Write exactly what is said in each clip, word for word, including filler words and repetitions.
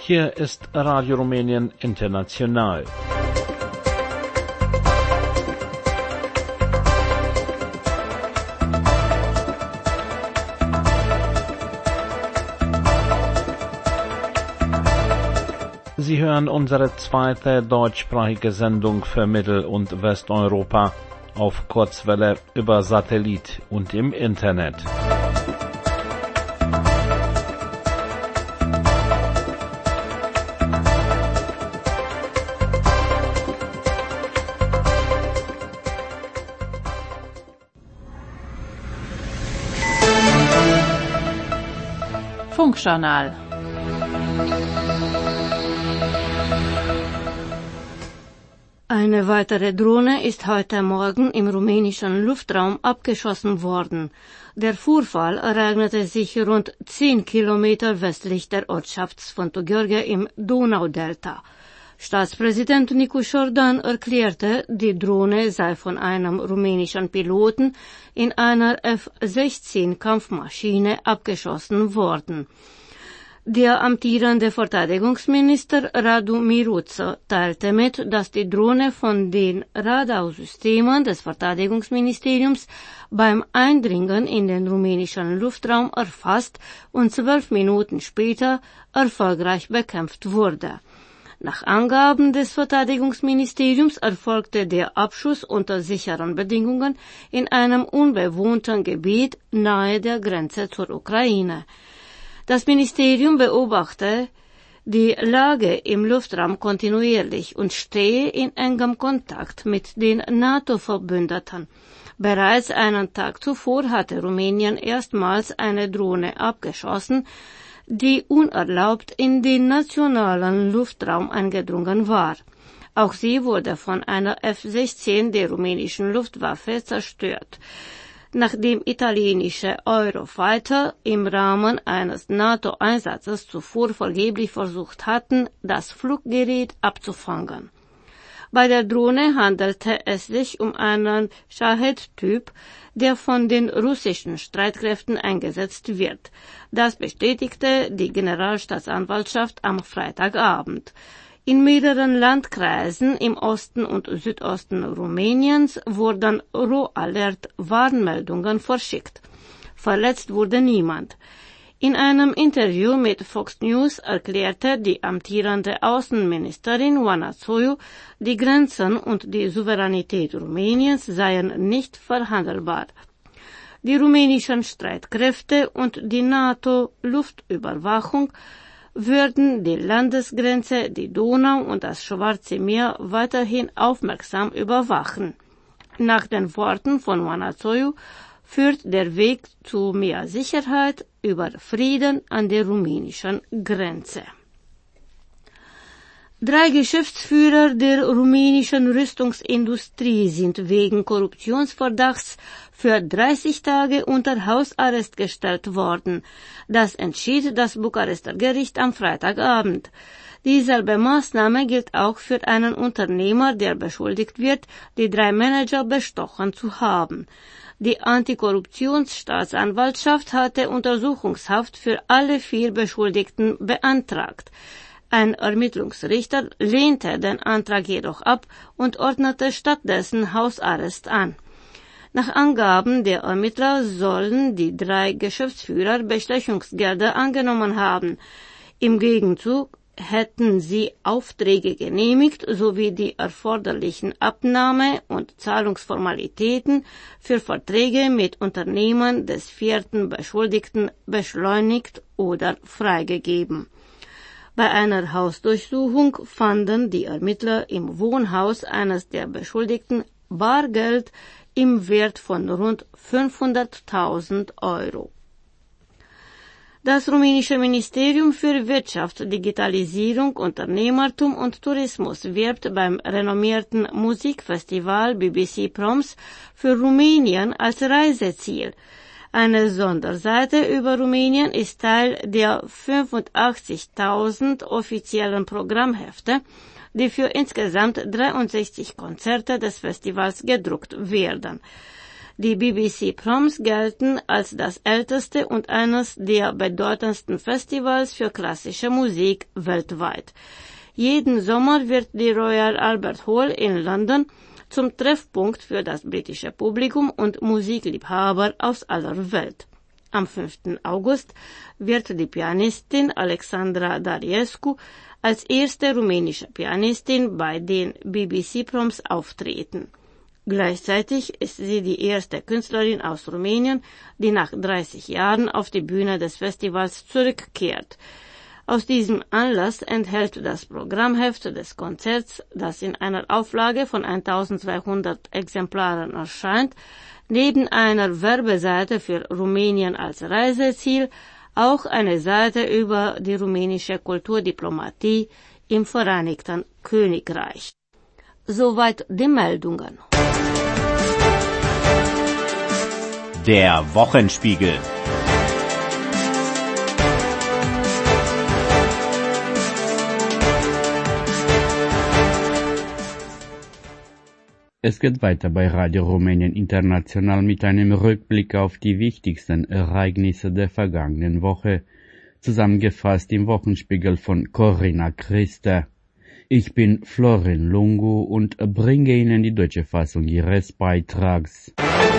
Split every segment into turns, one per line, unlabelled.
Hier ist Radio Rumänien International. Sie hören unsere zweite deutschsprachige Sendung für Mittel- und Westeuropa auf Kurzwelle über Satellit und im Internet.
Funkjournal.
Eine weitere Drohne ist heute Morgen im rumänischen Luftraum abgeschossen worden. Der Vorfall ereignete sich rund zehn Kilometer westlich der Ortschaft Sfântu Gheorghe im Donaudelta. Staatspräsident Nicu Șordan erklärte, die Drohne sei von einem rumänischen Piloten in einer F sechzehn Kampfmaschine abgeschossen worden. Der amtierende Verteidigungsminister Radu Miruță teilte mit, dass die Drohne von den Radarsystemen des Verteidigungsministeriums beim Eindringen in den rumänischen Luftraum erfasst und zwölf Minuten später erfolgreich bekämpft wurde. Nach Angaben des Verteidigungsministeriums erfolgte der Abschuss unter sicheren Bedingungen in einem unbewohnten Gebiet nahe der Grenze zur Ukraine. Das Ministerium beobachte die Lage im Luftraum kontinuierlich und stehe in engem Kontakt mit den NATO-Verbündeten. Bereits einen Tag zuvor hatte Rumänien erstmals eine Drohne abgeschossen, die unerlaubt in den nationalen Luftraum eingedrungen war. Auch sie wurde von einer F sechzehn der rumänischen Luftwaffe zerstört. Nachdem italienische Eurofighter im Rahmen eines NATO-Einsatzes zuvor vergeblich versucht hatten, das Fluggerät abzufangen. Bei der Drohne handelte es sich um einen Shahed-Typ, der von den russischen Streitkräften eingesetzt wird. Das bestätigte die Generalstaatsanwaltschaft am Freitagabend. In mehreren Landkreisen im Osten und Südosten Rumäniens wurden Roh-Alert-Warnmeldungen verschickt. Verletzt wurde niemand. In einem Interview mit Fox News erklärte die amtierende Außenministerin Oana Zoiu, die Grenzen und die Souveränität Rumäniens seien nicht verhandelbar. Die rumänischen Streitkräfte und die NATO-Luftüberwachung würden die Landesgrenze, die Donau und das Schwarze Meer weiterhin aufmerksam überwachen. Nach den Worten von Oana Zoiu führt der Weg zu mehr Sicherheit über Frieden an der rumänischen Grenze. Drei Geschäftsführer der rumänischen Rüstungsindustrie sind wegen Korruptionsverdachts für dreißig Tage unter Hausarrest gestellt worden. Das entschied das Bukarester Gericht am Freitagabend. Dieselbe Maßnahme gilt auch für einen Unternehmer, der beschuldigt wird, die drei Manager bestochen zu haben. Die Antikorruptionsstaatsanwaltschaft hatte Untersuchungshaft für alle vier Beschuldigten beantragt. Ein Ermittlungsrichter lehnte den Antrag jedoch ab und ordnete stattdessen Hausarrest an. Nach Angaben der Ermittler sollen die drei Geschäftsführer Bestechungsgelder angenommen haben. Im Gegenzug hätten sie Aufträge genehmigt sowie die erforderlichen Abnahme- und Zahlungsformalitäten für Verträge mit Unternehmen des vierten Beschuldigten beschleunigt oder freigegeben. Bei einer Hausdurchsuchung fanden die Ermittler im Wohnhaus eines der Beschuldigten Bargeld im Wert von rund fünfhunderttausend Euro. Das rumänische Ministerium für Wirtschaft, Digitalisierung, Unternehmertum und Tourismus wirbt beim renommierten Musikfestival B B C Proms für Rumänien als Reiseziel. Eine Sonderseite über Rumänien ist Teil der fünfundachtzigtausend offiziellen Programmhefte, die für insgesamt dreiundsechzig Konzerte des Festivals gedruckt werden. Die B B C Proms gelten als das älteste und eines der bedeutendsten Festivals für klassische Musik weltweit. Jeden Sommer wird die Royal Albert Hall in London zum Treffpunkt für das britische Publikum und Musikliebhaber aus aller Welt. Am fünften August wird die Pianistin Alexandra Dariescu als erste rumänische Pianistin bei den B B C Proms auftreten. Gleichzeitig ist sie die erste Künstlerin aus Rumänien, die nach dreißig Jahren auf die Bühne des Festivals zurückkehrt. Aus diesem Anlass enthält das Programmheft des Konzerts, das in einer Auflage von eintausendzweihundert Exemplaren erscheint, neben einer Werbeseite für Rumänien als Reiseziel auch eine Seite über die rumänische Kulturdiplomatie im Vereinigten Königreich. Soweit die Meldungen.
Der Wochenspiegel.
Es geht weiter bei Radio Rumänien International mit einem Rückblick auf die wichtigsten Ereignisse der vergangenen Woche, zusammengefasst im Wochenspiegel von Corinna Christa. Ich bin Florin Lungu und bringe Ihnen die deutsche Fassung Ihres Beitrags.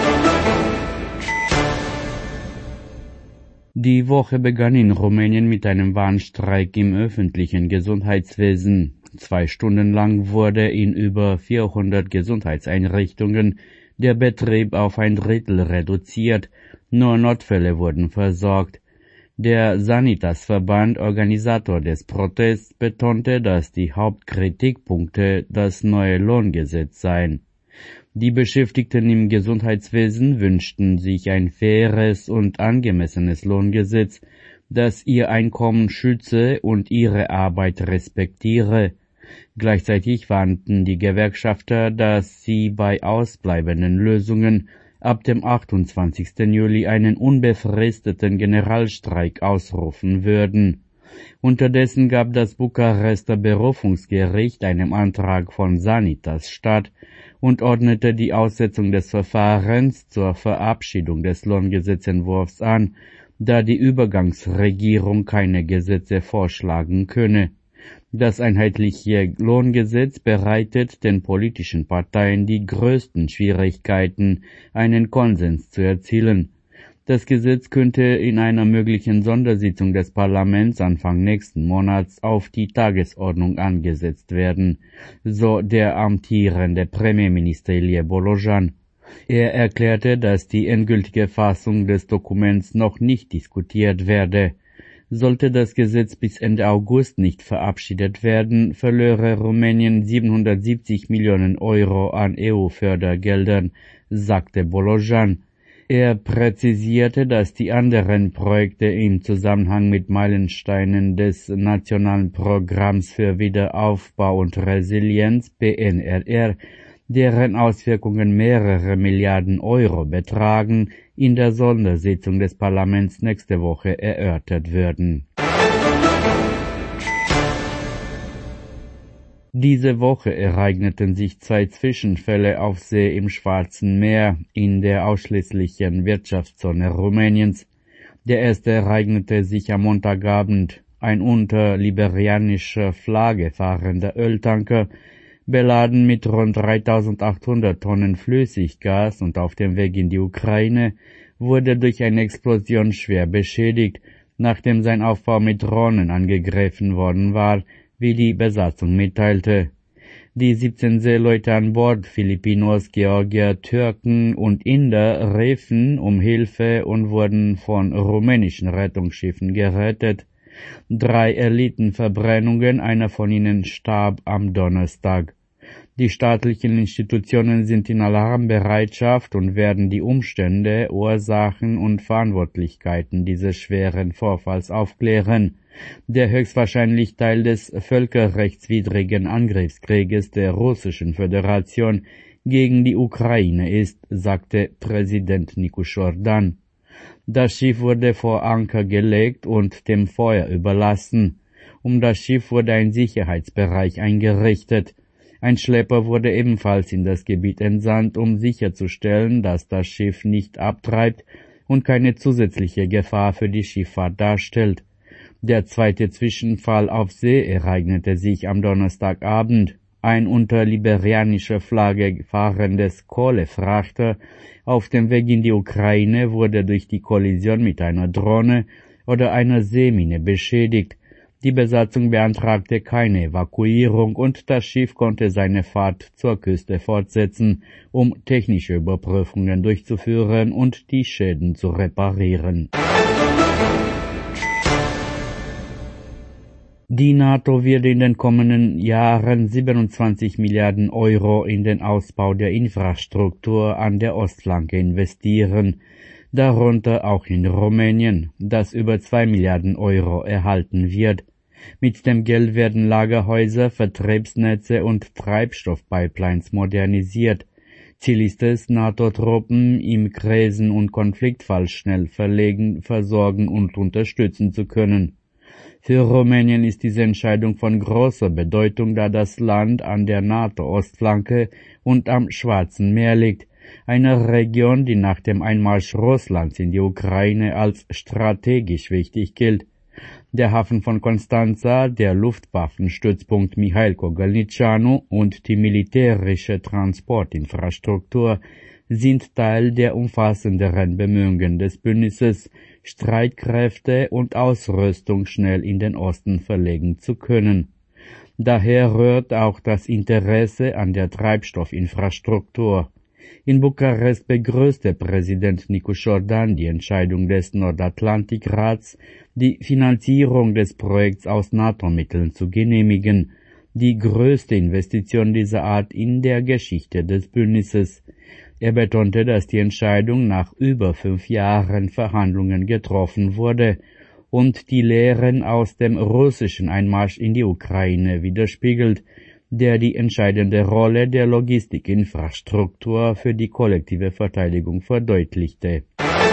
Die Woche begann in Rumänien mit einem Warnstreik im öffentlichen Gesundheitswesen. Zwei Stunden lang wurde in über vierhundert Gesundheitseinrichtungen der Betrieb auf ein Drittel reduziert, nur Notfälle wurden versorgt. Der Sanitas-Verband, Organisator des Protests, betonte, dass die Hauptkritikpunkte das neue Lohngesetz seien. Die Beschäftigten im Gesundheitswesen wünschten sich ein faires und angemessenes Lohngesetz, das ihr Einkommen schütze und ihre Arbeit respektiere. Gleichzeitig warnten die Gewerkschafter, dass sie bei ausbleibenden Lösungen ab dem achtundzwanzigsten Juli einen unbefristeten Generalstreik ausrufen würden. Unterdessen gab das Bukarester Berufungsgericht einem Antrag von Sanitas statt und ordnete die Aussetzung des Verfahrens zur Verabschiedung des Lohngesetzentwurfs an, da die Übergangsregierung keine Gesetze vorschlagen könne. Das einheitliche Lohngesetz bereitet den politischen Parteien die größten Schwierigkeiten, einen Konsens zu erzielen. Das Gesetz könnte in einer möglichen Sondersitzung des Parlaments Anfang nächsten Monats auf die Tagesordnung angesetzt werden, so der amtierende Premierminister Ilie Bolojan. Er erklärte, dass die endgültige Fassung des Dokuments noch nicht diskutiert werde. Sollte das Gesetz bis Ende August nicht verabschiedet werden, verlöre Rumänien siebenhundertsiebzig Millionen Euro an E U-Fördergeldern, sagte Bolojan. Er präzisierte, dass die anderen Projekte im Zusammenhang mit Meilensteinen des Nationalen Programms für Wiederaufbau und Resilienz P N R R, deren Auswirkungen mehrere Milliarden Euro betragen, in der Sondersitzung des Parlaments nächste Woche erörtert würden. Diese Woche ereigneten sich zwei Zwischenfälle auf See im Schwarzen Meer in der ausschließlichen Wirtschaftszone Rumäniens. Der erste ereignete sich am Montagabend. Ein unter liberianischer Flagge fahrender Öltanker, beladen mit rund dreitausendachthundert Tonnen Flüssiggas und auf dem Weg in die Ukraine, wurde durch eine Explosion schwer beschädigt, nachdem sein Aufbau mit Drohnen angegriffen worden war, wie die Besatzung mitteilte. Die siebzehn Seeleute an Bord, Filipinos, Georgier, Türken und Inder, riefen um Hilfe und wurden von rumänischen Rettungsschiffen gerettet. Drei erlitten Verbrennungen, einer von ihnen starb am Donnerstag. Die staatlichen Institutionen sind in Alarmbereitschaft und werden die Umstände, Ursachen und Verantwortlichkeiten dieses schweren Vorfalls aufklären, der höchstwahrscheinlich Teil des völkerrechtswidrigen Angriffskrieges der Russischen Föderation gegen die Ukraine ist, sagte Präsident Nicu-Șordan. Das Schiff wurde vor Anker gelegt und dem Feuer überlassen. Um das Schiff wurde ein Sicherheitsbereich eingerichtet. Ein Schlepper wurde ebenfalls in das Gebiet entsandt, um sicherzustellen, dass das Schiff nicht abtreibt und keine zusätzliche Gefahr für die Schifffahrt darstellt. Der zweite Zwischenfall auf See ereignete sich am Donnerstagabend. Ein unter liberianischer Flagge fahrendes Kohlefrachter auf dem Weg in die Ukraine wurde durch die Kollision mit einer Drohne oder einer Seemine beschädigt. Die Besatzung beantragte keine Evakuierung und das Schiff konnte seine Fahrt zur Küste fortsetzen, um technische Überprüfungen durchzuführen und die Schäden zu reparieren. Die NATO wird in den kommenden Jahren siebenundzwanzig Milliarden Euro in den Ausbau der Infrastruktur an der Ostflanke investieren, darunter auch in Rumänien, das über zwei Milliarden Euro erhalten wird. Mit dem Geld werden Lagerhäuser, Vertriebsnetze und Treibstoffpipelines modernisiert. Ziel ist es, NATO-Truppen im Krisen- und Konfliktfall schnell verlegen, versorgen und unterstützen zu können. Für Rumänien ist diese Entscheidung von großer Bedeutung, da das Land an der NATO-Ostflanke und am Schwarzen Meer liegt, eine Region, die nach dem Einmarsch Russlands in die Ukraine als strategisch wichtig gilt. Der Hafen von Constanța, der Luftwaffenstützpunkt Mihail Cogălnicianu und die militärische Transportinfrastruktur sind Teil der umfassenderen Bemühungen des Bündnisses, Streitkräfte und Ausrüstung schnell in den Osten verlegen zu können. Daher rührt auch das Interesse an der Treibstoffinfrastruktur. In Bukarest begrüßte Präsident Nicu Jordan die Entscheidung des Nordatlantikrats, die Finanzierung des Projekts aus NATO-Mitteln zu genehmigen, die größte Investition dieser Art in der Geschichte des Bündnisses. Er betonte, dass die Entscheidung nach über fünf Jahren Verhandlungen getroffen wurde und die Lehren aus dem russischen Einmarsch in die Ukraine widerspiegelt, der die entscheidende Rolle der Logistikinfrastruktur für die kollektive Verteidigung verdeutlichte.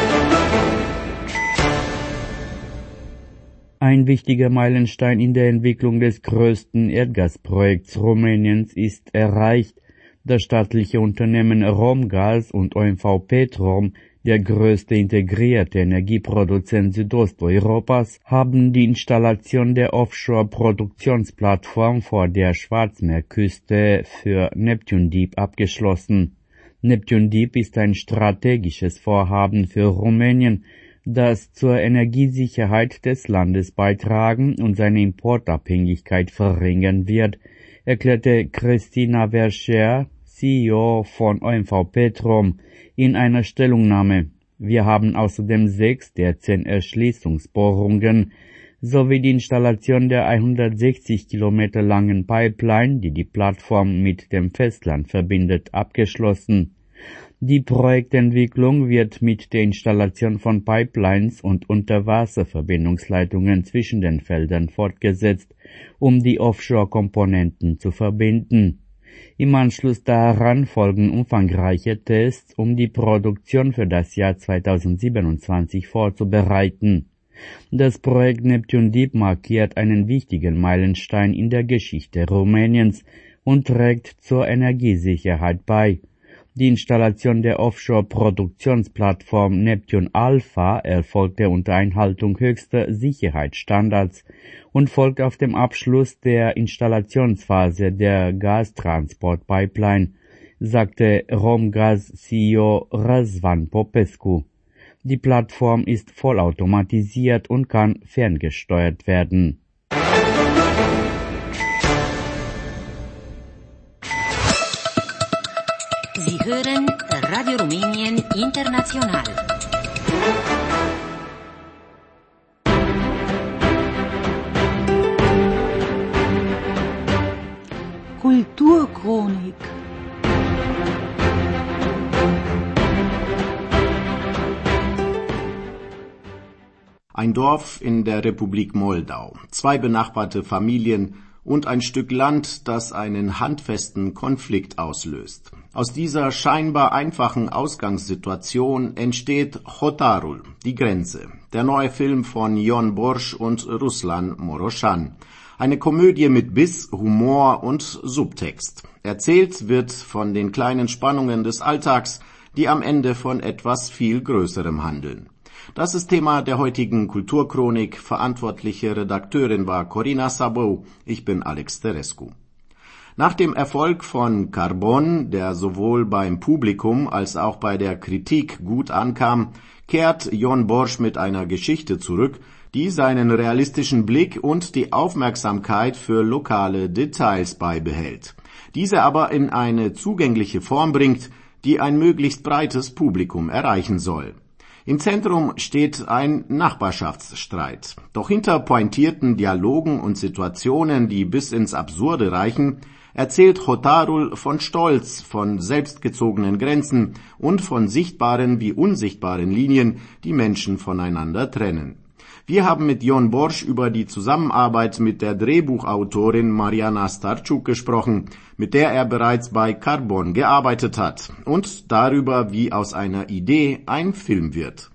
Ein wichtiger Meilenstein in der Entwicklung des größten Erdgasprojekts Rumäniens ist erreicht. Das staatliche Unternehmen Romgaz und O M V Petrom, der größte integrierte Energieproduzent Südosteuropas, haben die Installation der Offshore-Produktionsplattform vor der Schwarzmeerküste für Neptun Deep abgeschlossen. Neptun Deep ist ein strategisches Vorhaben für Rumänien, das zur Energiesicherheit des Landes beitragen und seine Importabhängigkeit verringern wird, erklärte Christina Vercher, C E O von O M V Petrom, in einer Stellungnahme. Wir haben außerdem sechs der zehn Erschließungsbohrungen sowie die Installation der hundertsechzig Kilometer langen Pipeline, die die Plattform mit dem Festland verbindet, abgeschlossen. Die Projektentwicklung wird mit der Installation von Pipelines und Unterwasserverbindungsleitungen zwischen den Feldern fortgesetzt, um die Offshore-Komponenten zu verbinden. Im Anschluss daran folgen umfangreiche Tests, um die Produktion für das Jahr zweitausendsiebenundzwanzig vorzubereiten. Das Projekt Neptun Deep markiert einen wichtigen Meilenstein in der Geschichte Rumäniens und trägt zur Energiesicherheit bei. Die Installation der Offshore-Produktionsplattform Neptun Alpha erfolgte unter Einhaltung höchster Sicherheitsstandards und folgt auf dem Abschluss der Installationsphase der Gastransport-Pipeline, sagte Romgaz C E O Răzvan Popescu. Die Plattform ist vollautomatisiert und kann ferngesteuert werden.
Sie hören Radio Rumänien International.
Kulturchronik.
Ein Dorf in der Republik Moldau, zwei benachbarte Familien und ein Stück Land, das einen handfesten Konflikt auslöst. Aus dieser scheinbar einfachen Ausgangssituation entsteht Hotarul, die Grenze, der neue Film von Jon Borsch und Ruslan Moroschan. Eine Komödie mit Biss, Humor und Subtext. Erzählt wird von den kleinen Spannungen des Alltags, die am Ende von etwas viel Größerem handeln. Das ist Thema der heutigen Kulturchronik. Verantwortliche Redakteurin war Corina Sabou. Ich bin Alex Terescu. Nach dem Erfolg von Carbon, der sowohl beim Publikum als auch bei der Kritik gut ankam, kehrt Jon Borsch mit einer Geschichte zurück, die seinen realistischen Blick und die Aufmerksamkeit für lokale Details beibehält. Diese aber in eine zugängliche Form bringt, die ein möglichst breites Publikum erreichen soll. Im Zentrum steht ein Nachbarschaftsstreit. Doch hinter pointierten Dialogen und Situationen, die bis ins Absurde reichen, erzählt Hotarul von Stolz, von selbstgezogenen Grenzen und von sichtbaren wie unsichtbaren Linien, die Menschen voneinander trennen. Wir haben mit Jon Borsch über die Zusammenarbeit mit der Drehbuchautorin Mariana Starczuk gesprochen, mit der er bereits bei Carbon gearbeitet hat, und darüber, wie aus einer Idee ein Film wird.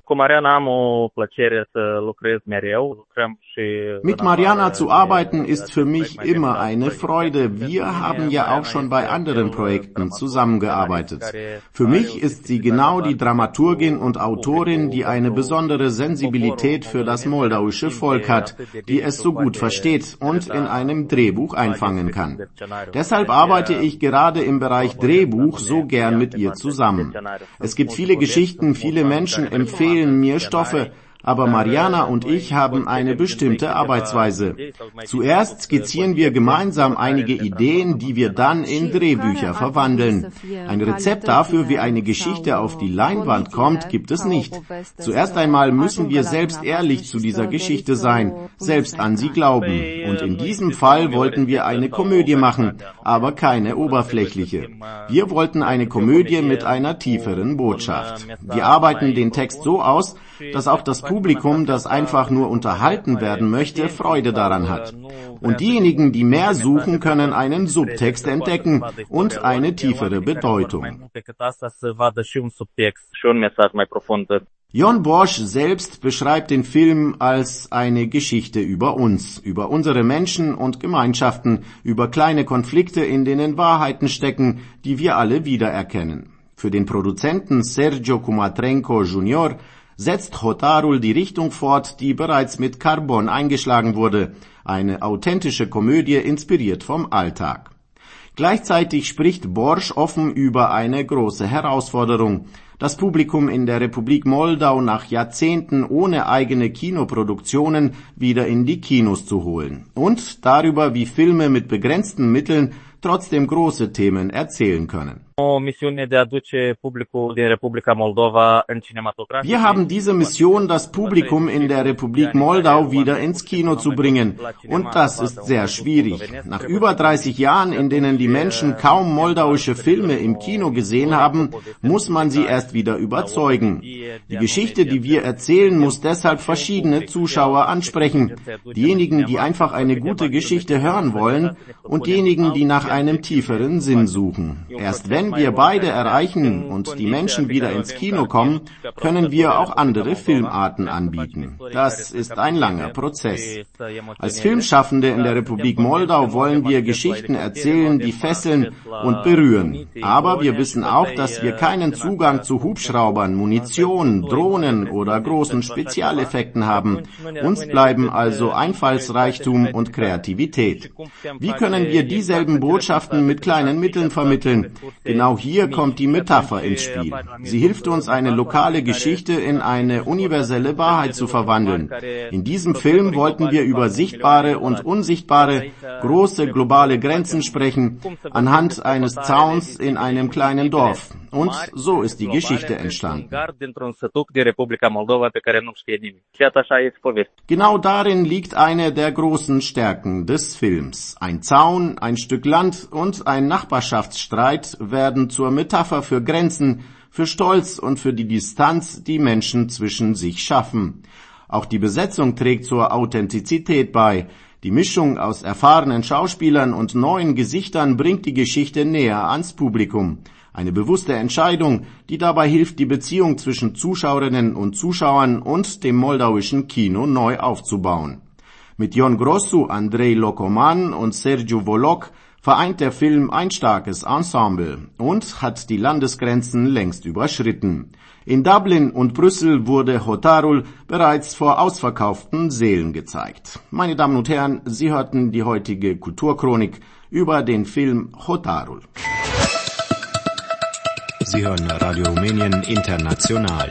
Mit Mariana zu arbeiten ist für mich immer eine Freude. Wir haben ja auch schon bei anderen Projekten zusammengearbeitet. Für mich ist sie genau die Dramaturgin und Autorin, die eine besondere Sensibilität für das moldauische Volk hat, die es so gut versteht und in einem Drehbuch einfangen kann. Deshalb arbeite ich gerade im Bereich Drehbuch so gern mit ihr zusammen. Es gibt viele Geschichten, viele Menschen empfehlen mir Stoffe, aber Mariana und ich haben eine bestimmte Arbeitsweise. Zuerst skizzieren wir gemeinsam einige Ideen, die wir dann in Drehbücher verwandeln. Ein Rezept dafür, wie eine Geschichte auf die Leinwand kommt, gibt es nicht. Zuerst einmal müssen wir selbst ehrlich zu dieser Geschichte sein, selbst an sie glauben. Und in diesem Fall wollten wir eine Komödie machen, aber keine oberflächliche. Wir wollten eine Komödie mit einer tieferen Botschaft. Wir arbeiten den Text so aus, dass auch das Publikum, das einfach nur unterhalten werden möchte, Freude daran hat. Und diejenigen, die mehr suchen, können einen Subtext entdecken und eine tiefere Bedeutung. Jon Borsch selbst beschreibt den Film als eine Geschichte über uns, über unsere Menschen und Gemeinschaften, über kleine Konflikte, in denen Wahrheiten stecken, die wir alle wiedererkennen. Für den Produzenten Sergio Kumatrenko Junior setzt Hotarul die Richtung fort, die bereits mit Carbon eingeschlagen wurde, eine authentische Komödie inspiriert vom Alltag. Gleichzeitig spricht Borsch offen über eine große Herausforderung, das Publikum in der Republik Moldau nach Jahrzehnten ohne eigene Kinoproduktionen wieder in die Kinos zu holen, und darüber, wie Filme mit begrenzten Mitteln trotzdem große Themen erzählen können. Wir haben diese Mission, das Publikum in der Republik Moldau wieder ins Kino zu bringen, und das ist sehr schwierig. Nach über dreißig Jahren, in denen die Menschen kaum moldauische Filme im Kino gesehen haben, muss man sie erst wieder überzeugen. Die Geschichte, die wir erzählen, muss deshalb verschiedene Zuschauer ansprechen. Diejenigen, die einfach eine gute Geschichte hören wollen, und diejenigen, die nach einem tieferen Sinn suchen. Erst wenn Wenn wir beide erreichen und die Menschen wieder ins Kino kommen, können wir auch andere Filmarten anbieten. Das ist ein langer Prozess. Als Filmschaffende in der Republik Moldau wollen wir Geschichten erzählen, die fesseln und berühren. Aber wir wissen auch, dass wir keinen Zugang zu Hubschraubern, Munition, Drohnen oder großen Spezialeffekten haben. Uns bleiben also Einfallsreichtum und Kreativität. Wie können wir dieselben Botschaften mit kleinen Mitteln vermitteln? Genau hier kommt die Metapher ins Spiel. Sie hilft uns, eine lokale Geschichte in eine universelle Wahrheit zu verwandeln. In diesem Film wollten wir über sichtbare und unsichtbare, große globale Grenzen sprechen, anhand eines Zauns in einem kleinen Dorf. Und so ist die Geschichte entstanden. Genau darin liegt eine der großen Stärken des Films. Ein Zaun, ein Stück Land und ein Nachbarschaftsstreit werden zur Metapher für Grenzen, für Stolz und für die Distanz, die Menschen zwischen sich schaffen. Auch die Besetzung trägt zur Authentizität bei. Die Mischung aus erfahrenen Schauspielern und neuen Gesichtern bringt die Geschichte näher ans Publikum. Eine bewusste Entscheidung, die dabei hilft, die Beziehung zwischen Zuschauerinnen und Zuschauern und dem moldauischen Kino neu aufzubauen. Mit Ion Grosu, Andrei Locoman und Sergiu Voloc vereint der Film ein starkes Ensemble und hat die Landesgrenzen längst überschritten. In Dublin und Brüssel wurde Hotarul bereits vor ausverkauften Sälen gezeigt. Meine Damen und Herren, Sie hörten die heutige Kulturchronik über den Film Hotarul.
Sie hören Radio Rumänien International.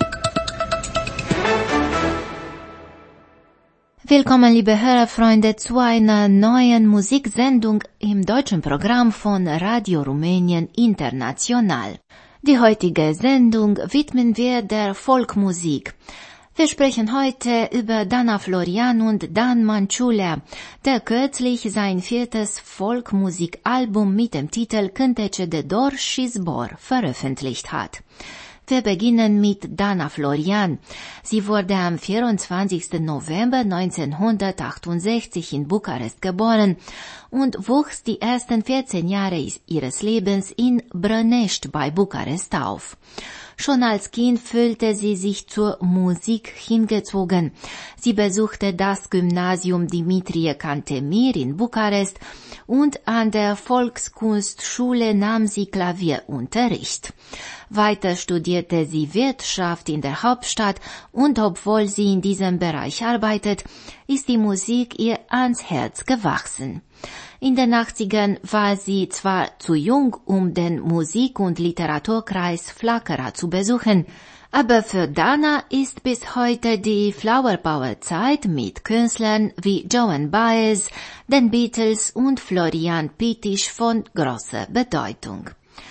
Willkommen, liebe Hörerfreunde, zu einer neuen Musiksendung im deutschen Programm von Radio Rumänien International. Die heutige Sendung widmen wir der Folkmusik. Wir sprechen heute über Dana Florian und Dan Manciulea, der kürzlich sein viertes Folkmusikalbum mit dem Titel Cântece de Dor și Zbor veröffentlicht hat. Wir beginnen mit Dana Florian. Sie wurde am vierundzwanzigsten November neunzehnhundertachtundsechzig in Bukarest geboren und wuchs die ersten vierzehn Jahre ihres Lebens in Brănești bei Bukarest auf. Schon als Kind fühlte sie sich zur Musik hingezogen. Sie besuchte das Gymnasium Dimitrie Cantemir in Bukarest und an der Volkskunstschule nahm sie Klavierunterricht. Weiter studierte sie Wirtschaft in der Hauptstadt und obwohl sie in diesem Bereich arbeitet, ist die Musik ihr ans Herz gewachsen. In den achtzigern war sie zwar zu jung, um den Musik- und Literaturkreis Flacăra zu besuchen, aber für Dana ist bis heute die Flower Power Zeit mit Künstlern wie Joan Baez, den Beatles und Florian Pitisch von großer Bedeutung.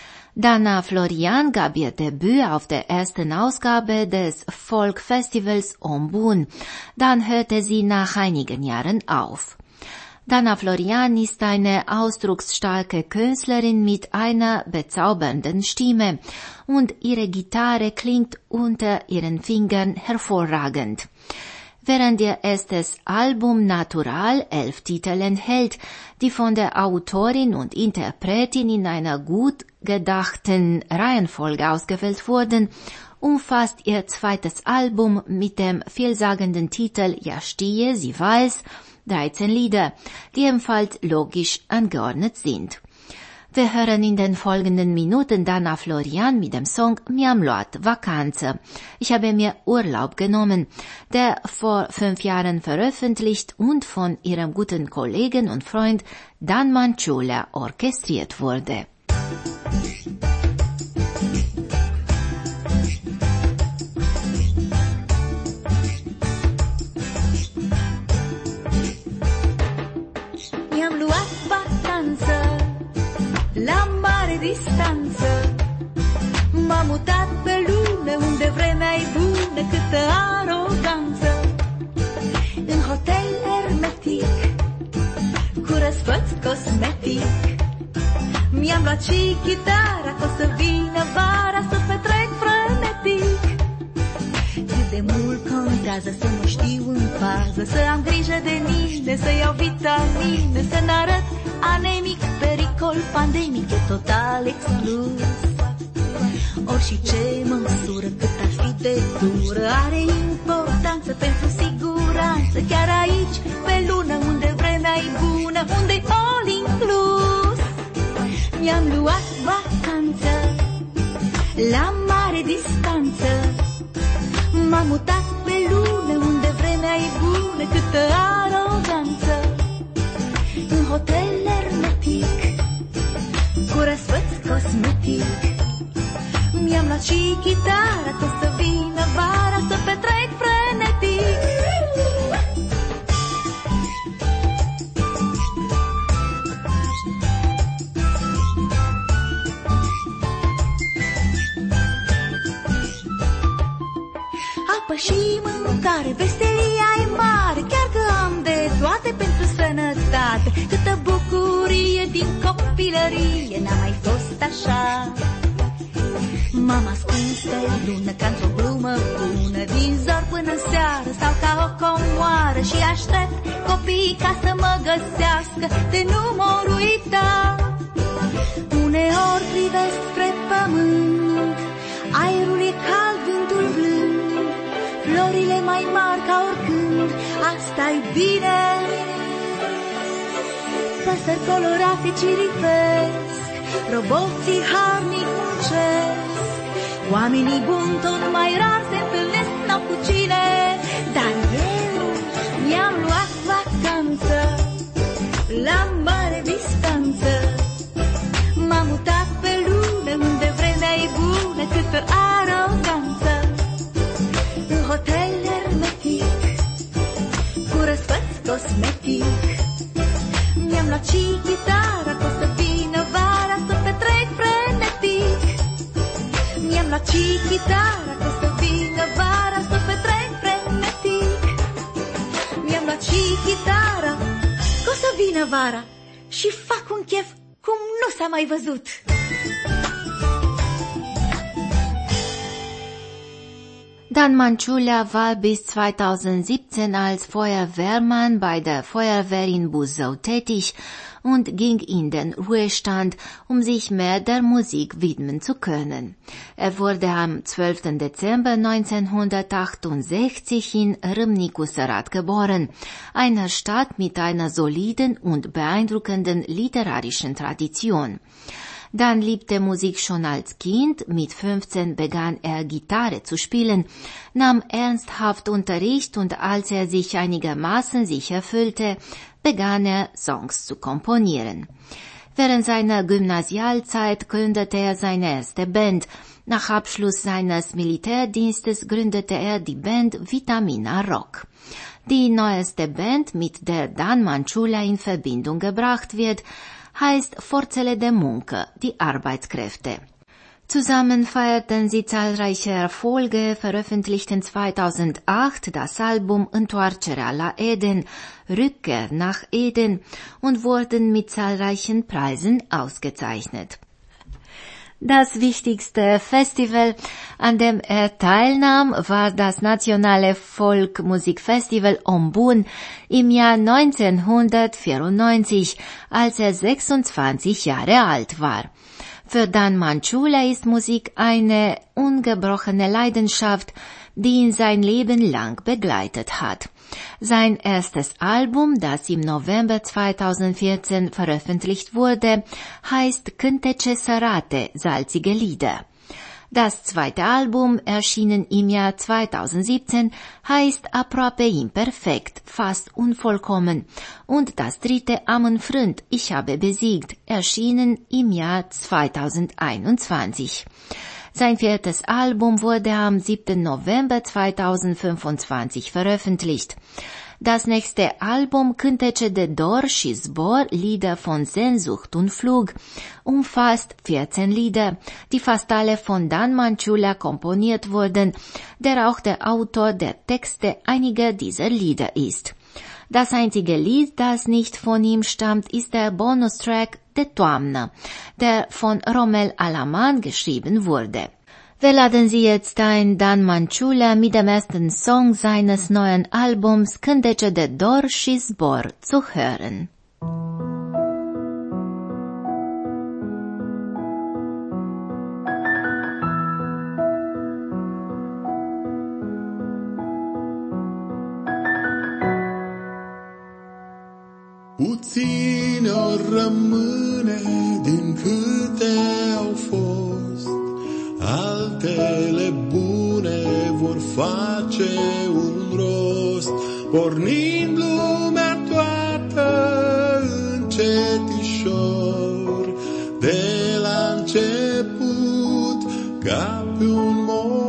Dana Florian gab ihr Debüt auf der ersten Ausgabe des Folkfestivals Ombun. Dann hörte sie nach einigen Jahren auf. Dana Florian ist eine ausdrucksstarke Künstlerin mit einer bezaubernden Stimme und ihre Gitarre klingt unter ihren Fingern hervorragend. Während ihr erstes Album Natural elf Titel enthält, die von der Autorin und Interpretin in einer gut gedachten Reihenfolge ausgewählt wurden, umfasst ihr zweites Album mit dem vielsagenden Titel Ja stehe, sie weiß, dreizehn Lieder, die ebenfalls logisch angeordnet sind. Wir hören in den folgenden Minuten Dana Florian mit dem Song Mi-am luat vacanță. Ich habe mir Urlaub genommen, der vor fünf Jahren veröffentlicht und von ihrem guten Kollegen und Freund Dan Manciulea orchestriert wurde.
Mi-am luat vacanță la mare distanță, m-am mutat pe lună unde vremea e bună, câtă aroganță. În hotel hermetic, cu răsfăț cosmetic, mi-am luat și chitara, că o să vină vara să petrec frenetic. Cât de mult contează să mă știu în fază, să am grijă de mine, să iau vitamine, să n-arăt anemic, pericol pandemic e total exclus. Ori și ce măsură, cât ar fi de dură, are importanță pentru siguranță. Chiar aici, pe lună, unde vremea e bună, unde-i all inclus. Mi-am luat vacanță la mare distanță, m-am mutat pe lună unde vremea e bună, câtă aroganță. În hotel hermetic, cu răsfăț cosmetic, mi-am luat și chitara, că o să vină vara să petrec frenetic. Apă și mâncare, veselia e mare, chiar că am de toate pentru sănătate. Câtă bucurie din copilărie, n-a mai fost așa. M-am ascuns pe lună ca într-o glumă bună, din zor până seară sau ca o comoară, și aștept copiii ca să mă găsească, de nu m-or uita. Uneori privesc spre pământ mai mari ca oricând, asta-i bine. Păsări colorate ciripesc, roboții harnic muncesc, oamenii buni tot mai rar se întâlnesc, n-au cu cine. Dar eu mi-am luat vacanță la mare distanță. M-am mutat pe lună unde vremea e bună, câtă aroganță. În hotel hermetic, cu răsfăț cosmetic, mi-am luat și chitară, că o să vină vara să petrec frenetic. Mi-am luat și chitară, că o să vină vara să petrec frenetic. Mi-am luat și chitară, că o să vină vara și fac un chef cum nu s-a mai văzut.
Dan Manciulla war bis zweitausendsiebzehn als Feuerwehrmann bei der Feuerwehr in Buzău tätig und ging in den Ruhestand, um sich mehr der Musik widmen zu können. Er wurde am zwölften Dezember neunzehnhundertachtundsechzig in Râmnicu Sărat geboren, einer Stadt mit einer soliden und beeindruckenden literarischen Tradition. Dan liebte Musik schon als Kind, mit fünfzehn begann er Gitarre zu spielen, nahm ernsthaft Unterricht und als er sich einigermaßen sicher fühlte, begann er Songs zu komponieren. Während seiner Gymnasialzeit gründete er seine erste Band. Nach Abschluss seines Militärdienstes gründete er die Band Vitamina Rock. Die neueste Band, mit der Dan Manciulla in Verbindung gebracht wird, heißt Forțele de Muncă, die Arbeitskräfte. Zusammen feierten sie zahlreiche Erfolge, veröffentlichten zweitausendacht das Album Întoarcerea la Eden, Rückkehr nach Eden und wurden mit zahlreichen Preisen ausgezeichnet. Das wichtigste Festival, an dem er teilnahm, war das nationale Folkmusikfestival Ombun im Jahr neunzehnhundertvierundneunzig, als er sechsundzwanzig Jahre alt war. Für Dan Manciulla ist Musik eine ungebrochene Leidenschaft, die ihn sein Leben lang begleitet hat. Sein erstes Album, das im November zweitausendvierzehn veröffentlicht wurde, heißt Cântece Sărate, salzige Lieder. Das zweite Album, erschienen im Jahr zweitausendsiebzehn, heißt Aproape imperfekt, fast unvollkommen, und das dritte Am Înfrânt, Ich habe besiegt, erschienen im Jahr zweitausendeinundzwanzig. Sein viertes Album wurde am siebten November zweitausendfünfundzwanzig veröffentlicht. Das nächste Album Cântece de Dor și Zbor, Lieder von Sehnsucht und Flug, umfasst vierzehn Lieder, die fast alle von Dan Manciulla komponiert wurden, der auch der Autor der Texte einiger dieser Lieder ist. Das einzige Lied, das nicht von ihm stammt, ist der Bonustrack De Toamnă, der von Romel Alaman geschrieben wurde. Wir laden Sie jetzt ein, Dan Manciulla mit dem ersten Song seines neuen Albums Cântece de Dor și Zbor zu hören.
Puține ori rămâne din câte au fost, altele bune vor face un rost, pornind lumea toată încetișor, de la început ca pe un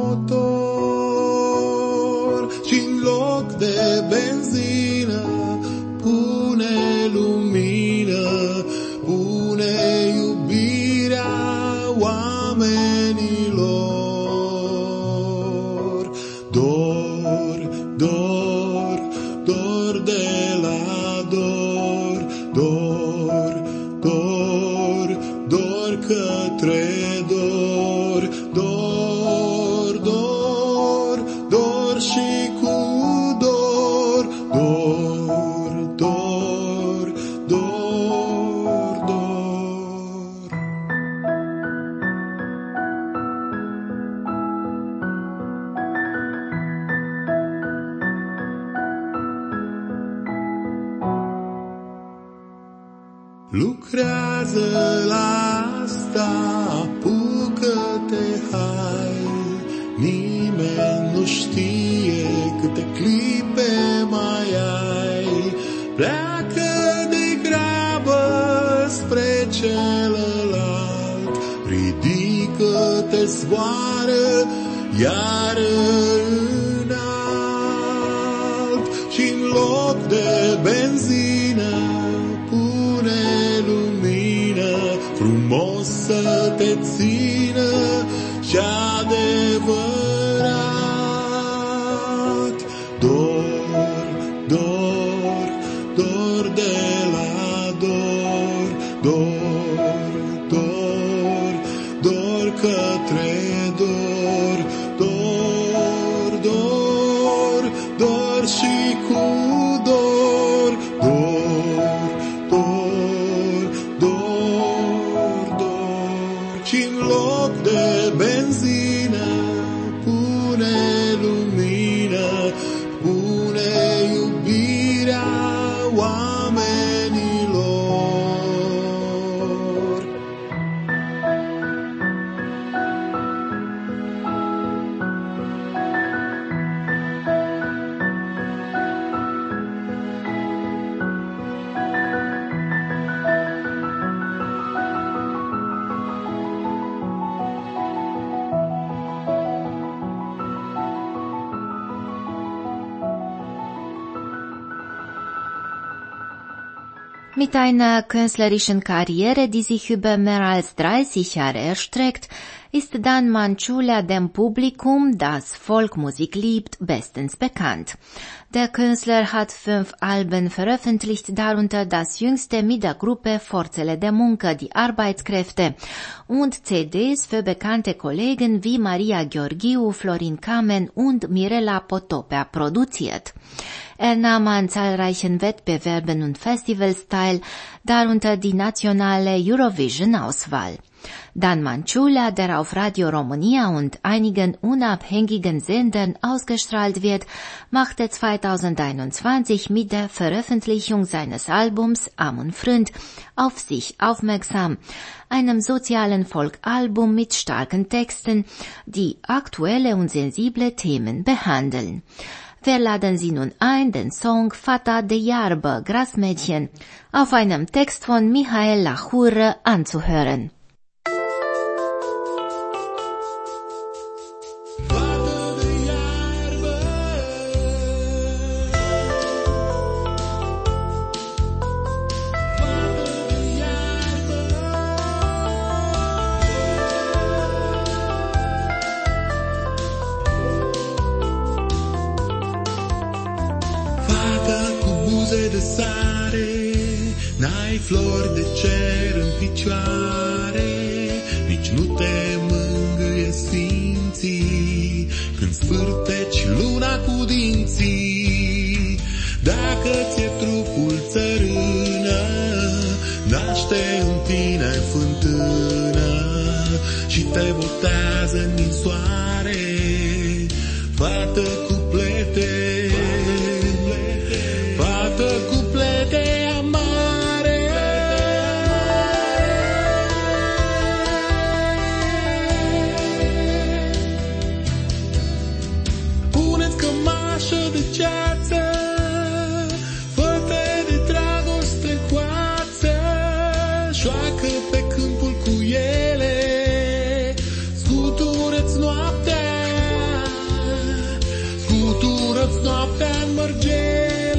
motor, și-n loc de benzină pune lumină, pune iubirea oamenilor. Dor, dor, dor de la dor, dor, dor, dor către dor, dor, dor, dor și cu dor, dor, dor, dor, dor. lucrează la asta, apucă-te, hai. Nimeni nu știe câte clipe mai ai. Pleacă de grabă spre celălalt, ridică-te, zboară iar înalt. Și-n loc de benzină pune lumină, frumos să te țină și adevărat. Dor, dor, dor de la dor, dor, dor, dor către dor, dor, dor, dor și cu dor, dor, dor, dor, dor. Și-n loc de benzină pune lumină, pune iubirea oamenilor.
Mit einer künstlerischen Karriere, die sich über mehr als dreißig Jahre erstreckt, ist Dan Manchula dem Publikum, das Folkmusik liebt, bestens bekannt. Der Künstler hat fünf Alben veröffentlicht, darunter das jüngste mit der Gruppe Forțele de Muncă, die Arbeitskräfte, und C Ds für bekannte Kollegen wie Maria Gheorghiu, Florin Kamen und Mirela Potopea produziert. Er nahm an zahlreichen Wettbewerben und Festivals teil, darunter die nationale Eurovision-Auswahl. Dan Manchula, der auf Radio România und einigen unabhängigen Sendern ausgestrahlt wird, machte zweitausendeinundzwanzig mit der Veröffentlichung seines Albums Am und Fründ auf sich aufmerksam, einem sozialen Folkalbum mit starken Texten, die aktuelle und sensible Themen behandeln. Wir laden Sie nun ein, den Song Fata de Iarbă, Grasmädchen, auf einem Text von Mihail Lahur anzuhören.
De sare, n-ai flori de cer în picioare, nici nu te mângâie sfinții când sfârteci luna cu dinții. Dacă ți-e trupul țărână, naște în tine fântână și te botează în ninsoare, fată cu plete, cuplete amare. Puneți cămașă de ceață, făte de dragoste coață, joacă pe câmpul cu ele, scutură-ți noaptea, scutură-ți noaptea în mărgele.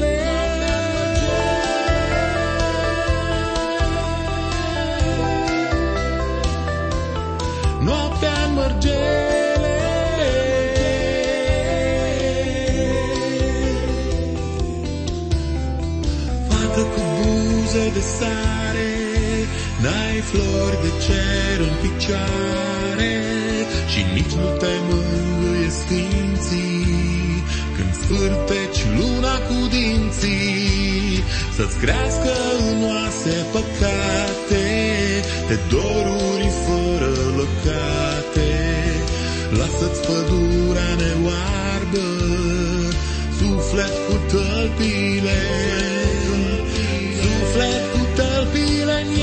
De sare, n-ai flori de cer în picioare și nici nu te mângâie sfinții când sfârteci luna cu dinții. Să-ți crească în oase păcate, de doruri fără lăcate. Lasă-ți pădurea neoarbă, suflet cu tălpile, suflet cu tălpile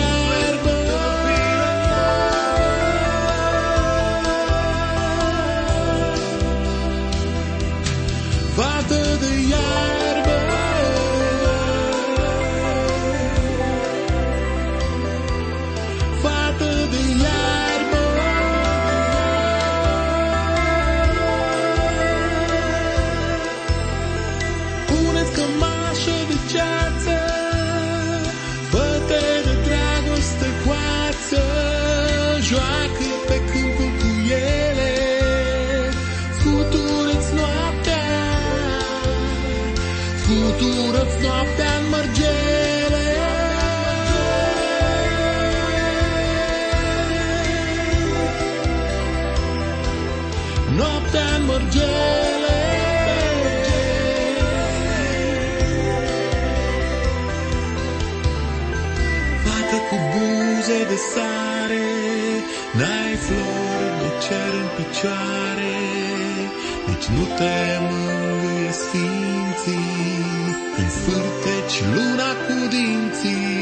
fată cu buze de sare, n-ai flori de cer în picioare, nici nu te mângâie sfinții, când sfârteci luna cu dinții.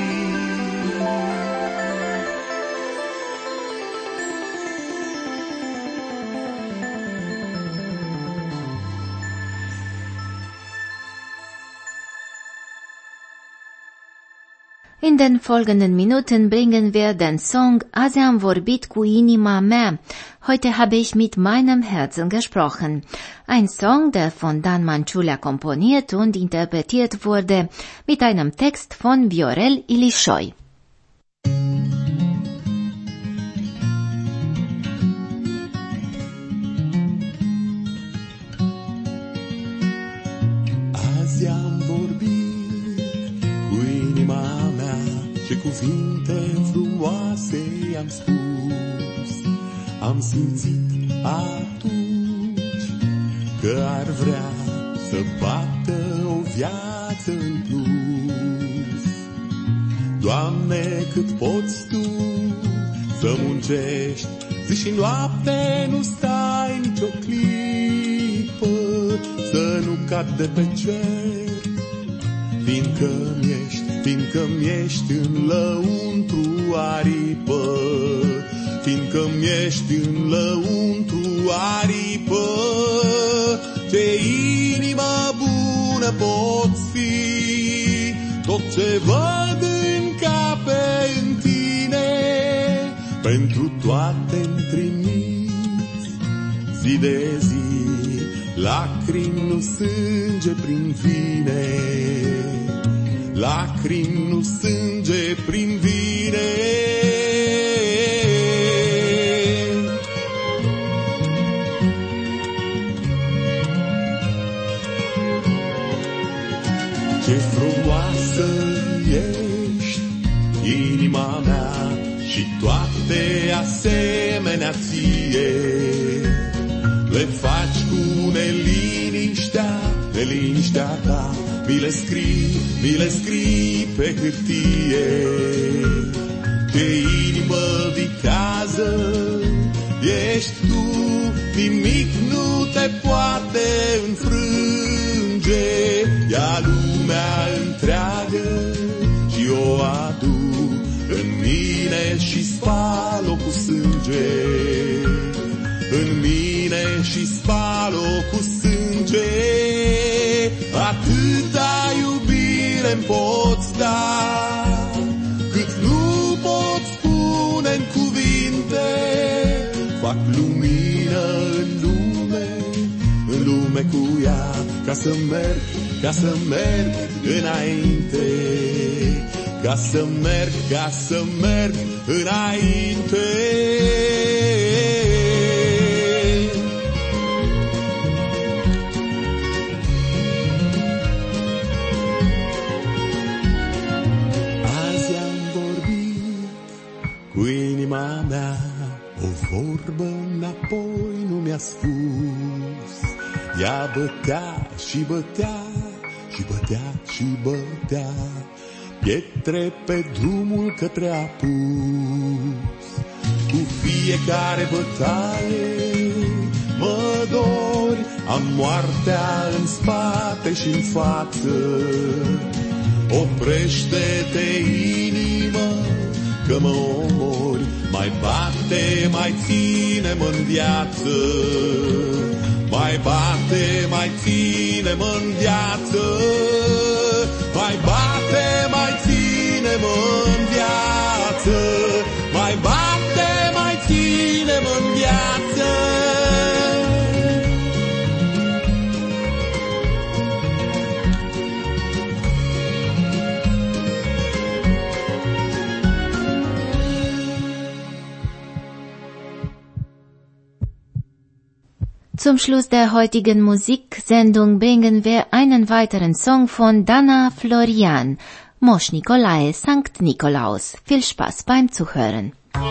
In den folgenden Minuten bringen wir den Song Azi am vorbit cu inima mea. Heute habe ich mit meinem Herzen gesprochen. Ein Song, der von Dan Manciulea komponiert und interpretiert wurde, mit einem Text von Viorel Ilișoi.
Azi am vorbit cu inima mea și cuvinte frumoase i-am spus. Am simțit atunci că ar vrea să bată o viață în plus. Doamne, cât poți Tu să muncești zi și noapte, nu stai nicio clipă, să nu cad de pe cer, fiindcă-mi ești, fiindcă-mi ești în lăuntru aripă, fiindcă-mi ești în lăuntru aripă. Ce inimă bună poți fi, tot ce văd în cape în Tine, pentru toate-mi trimiți zi de zi, lacrimi nu sânge prin vine, lacrimi nu sânge prin vine. Ce frumoasă ești, inima mea, și toate asemenea ție. Le faci cu neliniștea, neliniștea ta, mi le scrii, mi le scrii pe hârtie. Ce inimă vitează ești Tu, nimic nu te poate înfrânge. Ia lumea întreagă și o aduc în mine și spal-o cu sânge. În mine și spal-o cu sânge. Atâta iubire-mi poți da, cât nu pot spune în cuvinte. Fac lumină în lume, în lume cu ea, ca să merg, ca să merg înainte, ca să merg, ca să merg înainte. Azi am vorbit cu inima mea, o vorbă înapoi nu mi-a spus. Ea bătea și bătea și bătea și bătea pietre pe drumul către apus. Cu fiecare bătaie mă dori, am moartea în spate și în față. Oprește-te, inimă, că mă omori, mai bate, mai ține-mă în viață. Mai bate, mai ține-mă în viață. Mai bate, mai ține-mă în viață. Mai bate, mai ține-mă în viață.
Zum Schluss der heutigen Musiksendung bringen wir einen weiteren Song von Dana Florian, Moș Nicolae, Sankt Nikolaus. Viel Spaß beim Zuhören.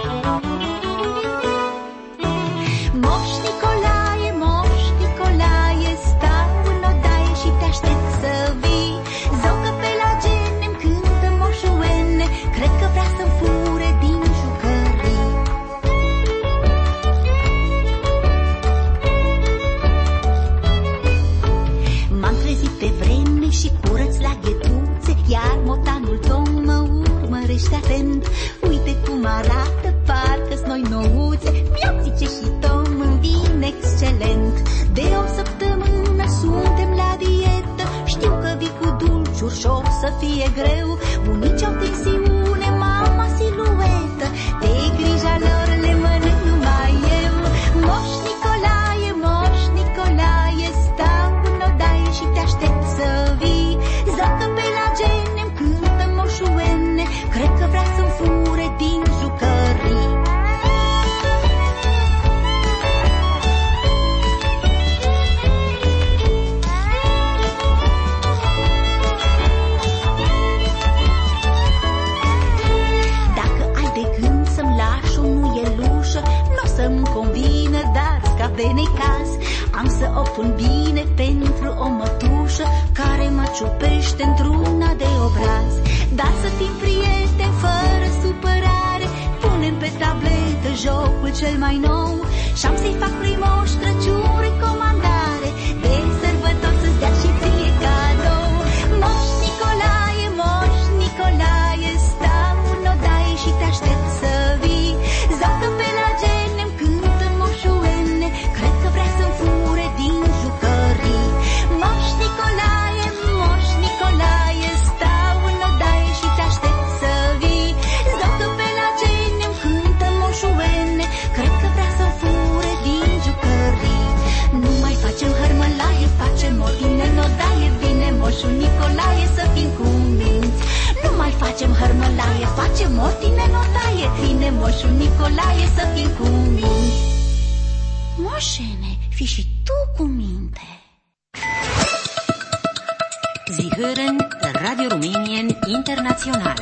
Moș Nicolae, Moș Nicolae, stau în odaie și te aștept să vii. Zocă pe la gene-mi cântă moșuene, cred că vrea privește atent. Uite cum arată, parcă-s noi nouți. Mi-au zice și Tom, îmi vine excelent. De o săptămână suntem la dietă. Știu că vii cu dulciuri și o să fie greu. Bunicii au tensiune, mama siluetă. De grija lor le mănânc numai eu. Moș Nicolae, Moș Nicolae, stau în odaie și te aștept să vii. Zacă pe la gene-mi cântă moșuene. Cred că vrea să-mi fure din jucării. Dacă ai de gând să-mi lași o muielușă, n-o să-mi convină, dar-ți ca de necaz. Am să o pun bine pentru o mătușă care mă ciupește într-una de obraz. Dar să fim prieteni fără supărare, punem pe tabletă jocul cel mai nou și-am să-i fac lui Moș Crăciun recomandare. De sărbători să-ți dea și ție cadou. Moș Nicolae, Moș Nicolae, stau în odaie și te aștept să vii. Zacă pe la gene-mi cântă moșuene, cred că vrea să-mi fure din jucării. Moș Nicolae, Moș Nicolae, stau în odaie și te aștept să vii. Zacă pe la gene-mi cântă moșuene, cred că vrea să-mi fure din jucării. Nu mai facem hărmălaie, facem ordine în odaie, vine Moșul Nicolae să fim cuminți. Nu mai facem hărmălaie, facem ordine în odaie, vine Moșul Nicolae să fim cuminți. Moșene, fii și tu cu minte.
Sie hören Radio Rumänien International.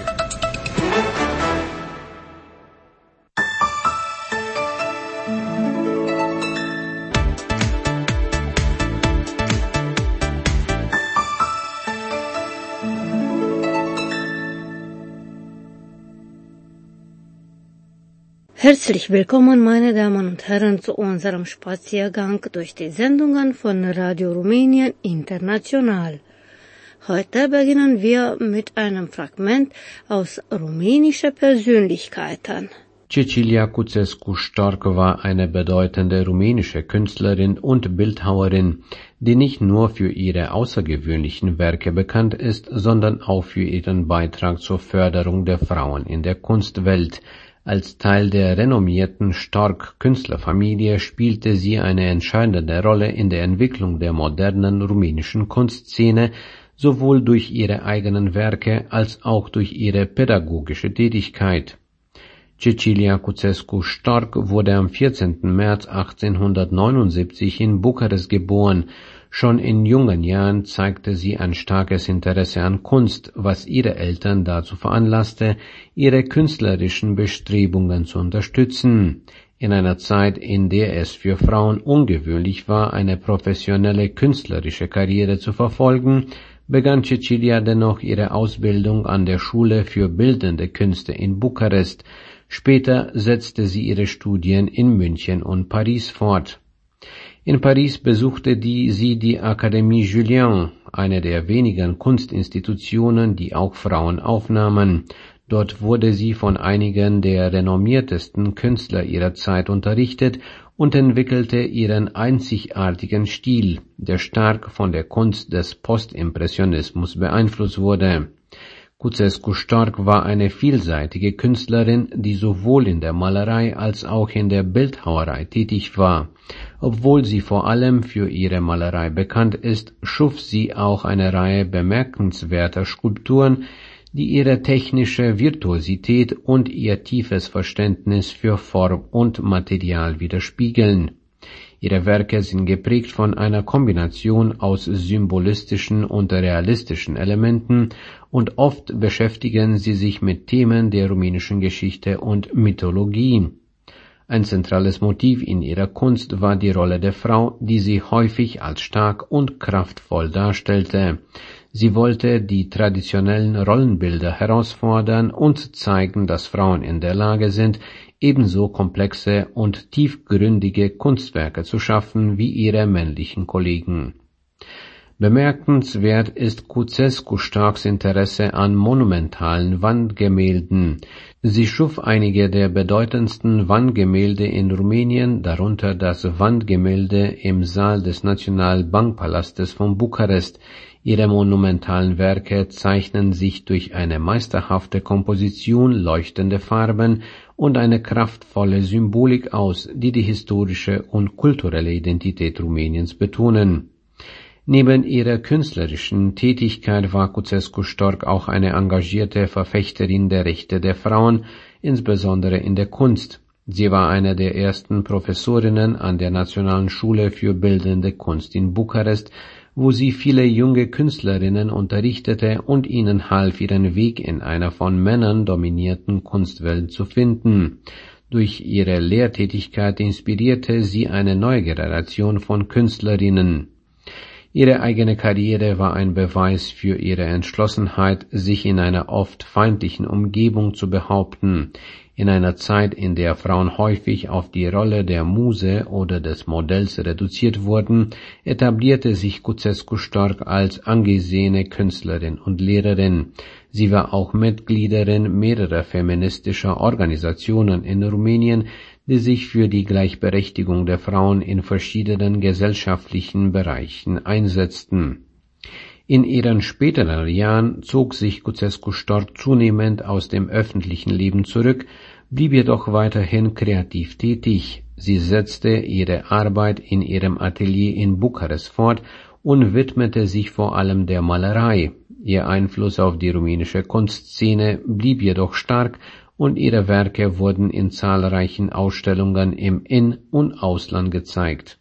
Herzlich willkommen, meine Damen und Herren, zu unserem Spaziergang durch die Sendungen von Radio Rumänien International. Heute beginnen wir mit einem Fragment aus rumänische Persönlichkeiten.
Cecilia Cuțescu-Storc war eine bedeutende rumänische Künstlerin und Bildhauerin, die nicht nur für ihre außergewöhnlichen Werke bekannt ist, sondern auch für ihren Beitrag zur Förderung der Frauen in der Kunstwelt. Als Teil der renommierten Storc-Künstlerfamilie spielte sie eine entscheidende Rolle in der Entwicklung der modernen rumänischen Kunstszene, sowohl durch ihre eigenen Werke als auch durch ihre pädagogische Tätigkeit. Cecilia Cuțescu-Storc wurde am vierzehnten März achtzehnhundertneunundsiebzig in Bukarest geboren. Schon in jungen Jahren zeigte sie ein starkes Interesse an Kunst, was ihre Eltern dazu veranlasste, ihre künstlerischen Bestrebungen zu unterstützen. In einer Zeit, in der es für Frauen ungewöhnlich war, eine professionelle künstlerische Karriere zu verfolgen, begann Cecilia dennoch ihre Ausbildung an der Schule für Bildende Künste in Bukarest. Später setzte sie ihre Studien in München und Paris fort. In Paris besuchte die, sie die Akademie Julian, eine der wenigen Kunstinstitutionen, die auch Frauen aufnahmen. Dort wurde sie von einigen der renommiertesten Künstler ihrer Zeit unterrichtet und entwickelte ihren einzigartigen Stil, der stark von der Kunst des Postimpressionismus beeinflusst wurde. Cuțescu-Storc war eine vielseitige Künstlerin, die sowohl in der Malerei als auch in der Bildhauerei tätig war. Obwohl sie vor allem für ihre Malerei bekannt ist, schuf sie auch eine Reihe bemerkenswerter Skulpturen, die ihre technische Virtuosität und ihr tiefes Verständnis für Form und Material widerspiegeln. Ihre Werke sind geprägt von einer Kombination aus symbolistischen und realistischen Elementen und oft beschäftigen sie sich mit Themen der rumänischen Geschichte und Mythologie. Ein zentrales Motiv in ihrer Kunst war die Rolle der Frau, die sie häufig als stark und kraftvoll darstellte. Sie wollte die traditionellen Rollenbilder herausfordern und zeigen, dass Frauen in der Lage sind, ebenso komplexe und tiefgründige Kunstwerke zu schaffen wie ihre männlichen Kollegen. Bemerkenswert ist Cuzescu Starks Interesse an monumentalen Wandgemälden. Sie schuf einige der bedeutendsten Wandgemälde in Rumänien, darunter das Wandgemälde im Saal des Nationalbankpalastes von Bukarest. Ihre monumentalen Werke zeichnen sich durch eine meisterhafte Komposition, leuchtende Farben und eine kraftvolle Symbolik aus, die die historische und kulturelle Identität Rumäniens betonen. Neben ihrer künstlerischen Tätigkeit war Cuzescu Storc auch eine engagierte Verfechterin der Rechte der Frauen, insbesondere in der Kunst. Sie war eine der ersten Professorinnen an der Nationalen Schule für Bildende Kunst in Bukarest, wo sie viele junge Künstlerinnen unterrichtete und ihnen half, ihren Weg in einer von Männern dominierten Kunstwelt zu finden. Durch ihre Lehrtätigkeit inspirierte sie eine neue Generation von Künstlerinnen. Ihre eigene Karriere war ein Beweis für ihre Entschlossenheit, sich in einer oft feindlichen Umgebung zu behaupten. In einer Zeit, in der Frauen häufig auf die Rolle der Muse oder des Modells reduziert wurden, etablierte sich Cuzescu Storc als angesehene Künstlerin und Lehrerin. Sie war auch Mitgliederin mehrerer feministischer Organisationen in Rumänien, die sich für die Gleichberechtigung der Frauen in verschiedenen gesellschaftlichen Bereichen einsetzten. In ihren späteren Jahren zog sich Cuzescu Storc zunehmend aus dem öffentlichen Leben zurück, blieb jedoch weiterhin kreativ tätig. Sie setzte ihre Arbeit in ihrem Atelier in Bukarest fort und widmete sich vor allem der Malerei. Ihr Einfluss auf die rumänische Kunstszene blieb jedoch stark und ihre Werke wurden in zahlreichen Ausstellungen im In- und Ausland gezeigt.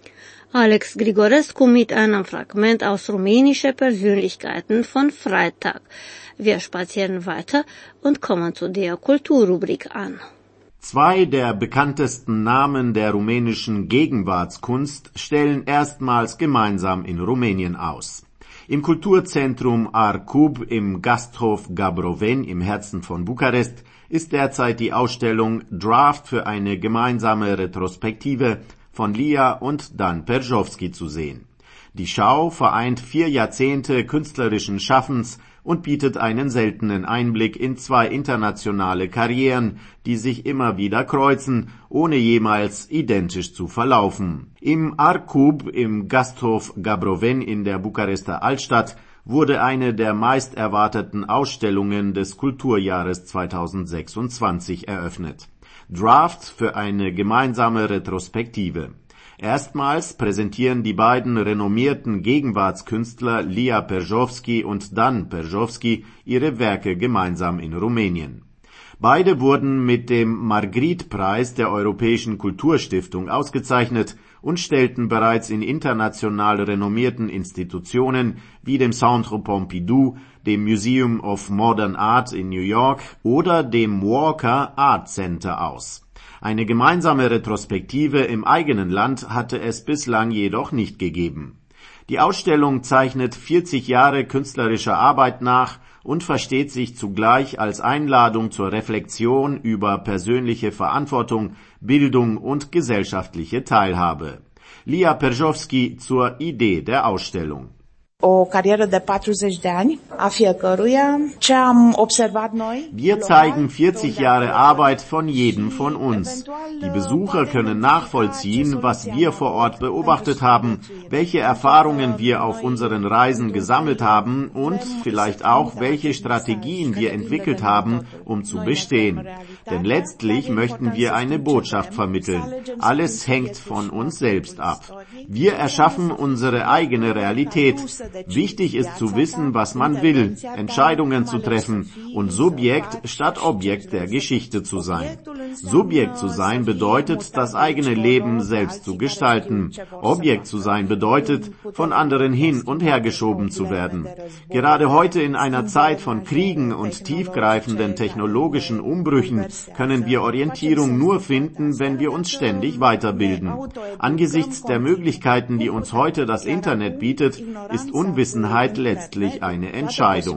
Alex Grigorescu mit einem Fragment aus Rumänische Persönlichkeiten von Freitag. Wir spazieren weiter und kommen zu der Kulturrubrik an.
Zwei der bekanntesten Namen der rumänischen Gegenwartskunst stellen erstmals gemeinsam in Rumänien aus. Im Kulturzentrum Arcub im Gasthof Gabroveni im Herzen von Bukarest ist derzeit die Ausstellung Draft für eine gemeinsame Retrospektive von Lia und Dan Perzhovsky zu sehen. Die Schau vereint vier Jahrzehnte künstlerischen Schaffens und bietet einen seltenen Einblick in zwei internationale Karrieren, die sich immer wieder kreuzen, ohne jemals identisch zu verlaufen. Im Arcub im Gasthof Gabroveni in der Bukarester Altstadt wurde eine der meist erwarteten Ausstellungen des Kulturjahres zweitausendsechsundzwanzig eröffnet. Draft für eine gemeinsame Retrospektive. Erstmals präsentieren die beiden renommierten Gegenwartskünstler Lia Perzhovsky und Dan Perzhovsky ihre Werke gemeinsam in Rumänien. Beide wurden mit dem Margrit-Preis der Europäischen Kulturstiftung ausgezeichnet und stellten bereits in international renommierten Institutionen wie dem Centre Pompidou, dem Museum of Modern Art in New York oder dem Walker Art Center aus. Eine gemeinsame Retrospektive im eigenen Land hatte es bislang jedoch nicht gegeben. Die Ausstellung zeichnet vierzig Jahre künstlerischer Arbeit nach und versteht sich zugleich als Einladung zur Reflexion über persönliche Verantwortung, Bildung und gesellschaftliche Teilhabe. Lia Perzhovsky zur Idee der Ausstellung.
O carieră de patruzeci de ani a fiecăruia. Ce am observat noi?
Wir zeigen vierzig Jahre Arbeit von jedem von uns. Die Besucher können nachvollziehen, was wir vor Ort beobachtet haben, welche Erfahrungen wir auf unseren Reisen gesammelt haben und vielleicht auch, welche Strategien wir entwickelt haben, um zu bestehen. Denn letztlich möchten wir eine Botschaft vermitteln. Alles hängt von uns selbst ab. Wir erschaffen unsere eigene Realität. Wichtig ist zu wissen, was man will, Entscheidungen zu treffen und Subjekt statt Objekt der Geschichte zu sein. Subjekt zu sein bedeutet, das eigene Leben selbst zu gestalten. Objekt zu sein bedeutet, von anderen hin und her geschoben zu werden. Gerade heute in einer Zeit von Kriegen und tiefgreifenden technologischen Umbrüchen können wir Orientierung nur finden, wenn wir uns ständig weiterbilden. Angesichts der Möglichkeiten, die uns heute das Internet bietet, ist Unwissenheit letztlich eine Entscheidung.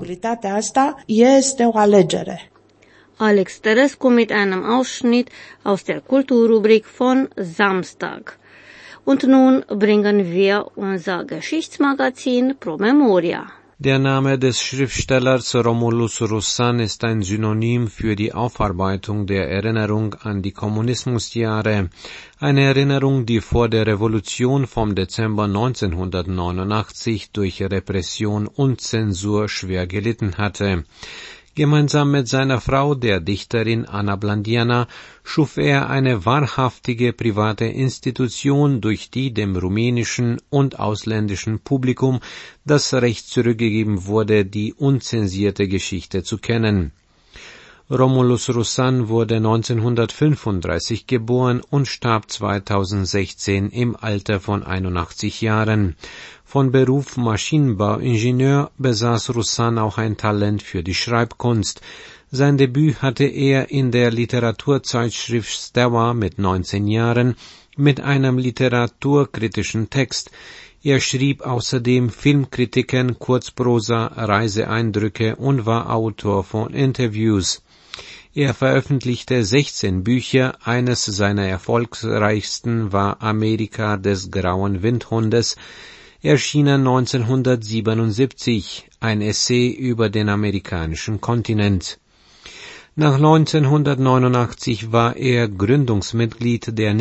Alex Terescu mit einem Ausschnitt aus der Kulturrubrik von Samstag. Und nun bringen wir unser Geschichtsmagazin Pro Memoria.
Der Name des Schriftstellers Romulus Russan ist ein Synonym für die Aufarbeitung der Erinnerung an die Kommunismusjahre. Eine Erinnerung, die vor der Revolution vom Dezember neunzehnhundertneunundachtzig durch Repression und Zensur schwer gelitten hatte. Gemeinsam mit seiner Frau, der Dichterin Anna Blandiana, schuf er eine wahrhaftige private Institution, durch die dem rumänischen und ausländischen Publikum das Recht zurückgegeben wurde, die unzensierte Geschichte zu kennen. Romulus Russan wurde neunzehnhundertfünfunddreißig geboren und starb zweitausendsechzehn im Alter von einundachtzig Jahren. Von Beruf Maschinenbauingenieur besaß Russan auch ein Talent für die Schreibkunst. Sein Debüt hatte er in der Literaturzeitschrift Steaua mit neunzehn Jahren mit einem literaturkritischen Text. Er schrieb außerdem Filmkritiken, Kurzprosa, Reiseeindrücke und war Autor von Interviews. Er veröffentlichte sechzehn Bücher, eines seiner erfolgreichsten war Amerika des grauen Windhundes, erschienen neunzehnhundertsiebenundsiebzig, ein Essay über den amerikanischen Kontinent. Nach neunzehnhundertneunundachtzig war er Gründungsmitglied der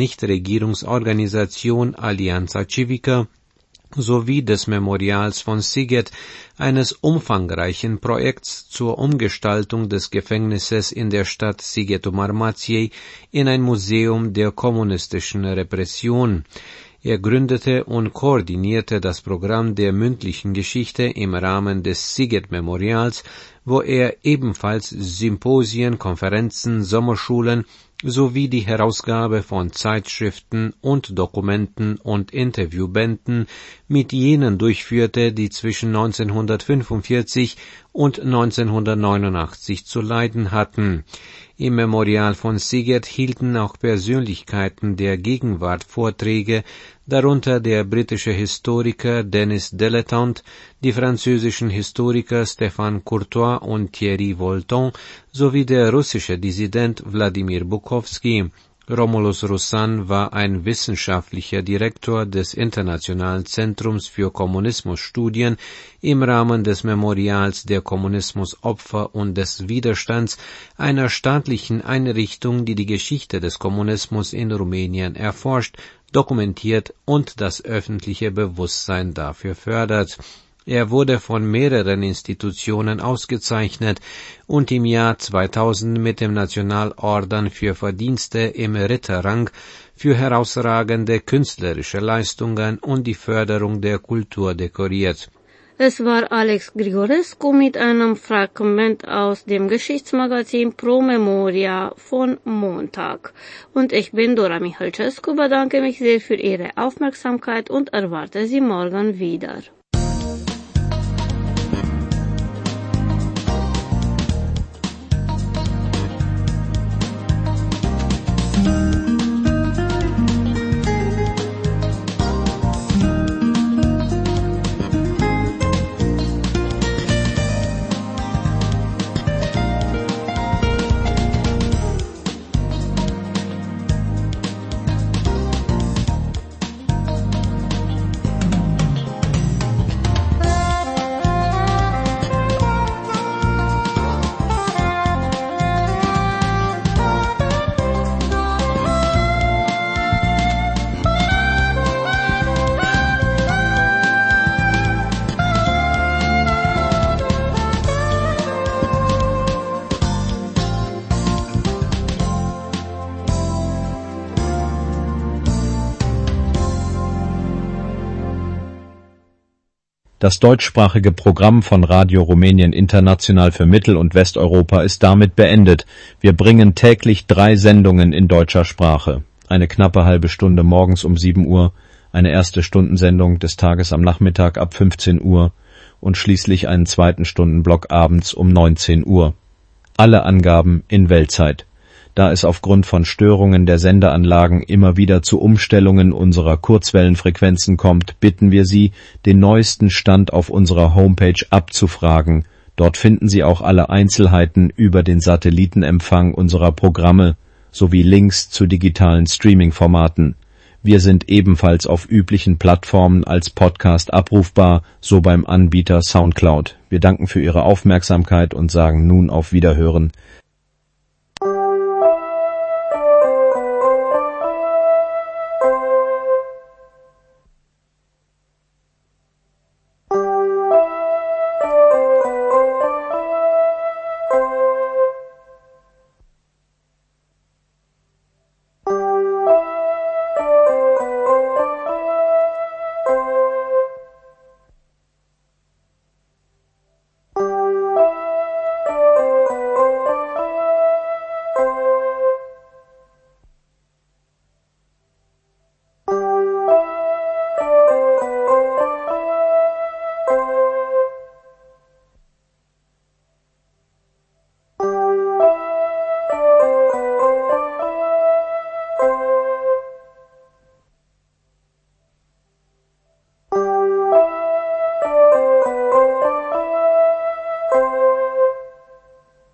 Nichtregierungsorganisation Alianza Civica sowie des Memorials von Sighet, eines umfangreichen Projekts zur Umgestaltung des Gefängnisses in der Stadt Sighetu Marmației in ein Museum der kommunistischen Repression. Er gründete und koordinierte das Programm der mündlichen Geschichte im Rahmen des Sighet-Memorials, wo er ebenfalls Symposien, Konferenzen, Sommerschulen sowie die Herausgabe von Zeitschriften und Dokumenten und Interviewbänden mit jenen durchführte, die zwischen neunzehnhundertfünfundvierzig und neunzehnhundertneunundachtzig zu leiden hatten. Im Memorial von Sighet hielten auch Persönlichkeiten der Gegenwart Vorträge, darunter der britische Historiker Denis Dilettant, die französischen Historiker Stéphane Courtois und Thierry Volton sowie der russische Dissident Wladimir Bukovsky. Romulus Russan war ein wissenschaftlicher Direktor des Internationalen Zentrums für Kommunismusstudien im Rahmen des Memorials der Kommunismusopfer und des Widerstands, einer staatlichen Einrichtung, die die Geschichte des Kommunismus in Rumänien erforscht, dokumentiert und das öffentliche Bewusstsein dafür fördert. Er wurde von mehreren Institutionen ausgezeichnet und im Jahr zweitausend mit dem Nationalorden für Verdienste im Ritterrang für herausragende künstlerische Leistungen und die Förderung der Kultur dekoriert.
Es war Alex Grigorescu mit einem Fragment aus dem Geschichtsmagazin Pro Memoria von Montag. Und ich bin Dora Michalcescu, bedanke mich sehr für Ihre Aufmerksamkeit und erwarte Sie morgen wieder.
Das deutschsprachige Programm von Radio Rumänien International für Mittel- und Westeuropa ist damit beendet. Wir bringen täglich drei Sendungen in deutscher Sprache. Eine knappe halbe Stunde morgens um sieben Uhr, eine erste Stundensendung des Tages am Nachmittag ab fünfzehn Uhr und schließlich einen zweiten Stundenblock abends um neunzehn Uhr. Alle Angaben in Weltzeit. Da es aufgrund von Störungen der Sendeanlagen immer wieder zu Umstellungen unserer Kurzwellenfrequenzen kommt, bitten wir Sie, den neuesten Stand auf unserer Homepage abzufragen. Dort finden Sie auch alle Einzelheiten über den Satellitenempfang unserer Programme sowie Links zu digitalen Streaming-Formaten. Wir sind ebenfalls auf üblichen Plattformen als Podcast abrufbar, so beim Anbieter Soundcloud. Wir danken für Ihre Aufmerksamkeit und sagen nun auf Wiederhören.